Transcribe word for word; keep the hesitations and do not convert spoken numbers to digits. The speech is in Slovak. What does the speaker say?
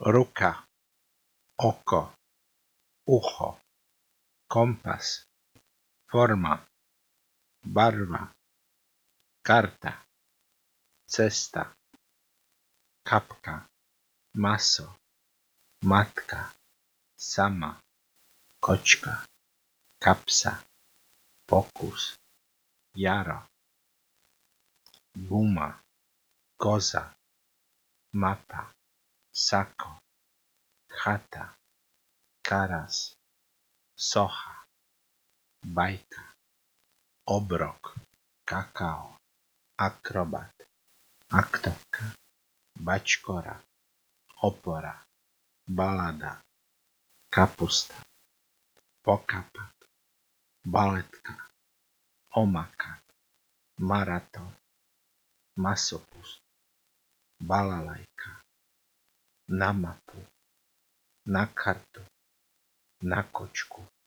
ruka, oko, ucho, kompas, forma, barva, karta, cesta, kapka, maso, matka, sama, kočka, kapsa, pokus, jaro, guma, koza, mapa, sako, chata, karas, socha, bajka, obrok, kakao, akrobat, aktovka, bačkora, opora, balada, kapusta, pokapat, baletka, omaka, maratón, masopust, balalajka, na mapu, na kartu, na kočku.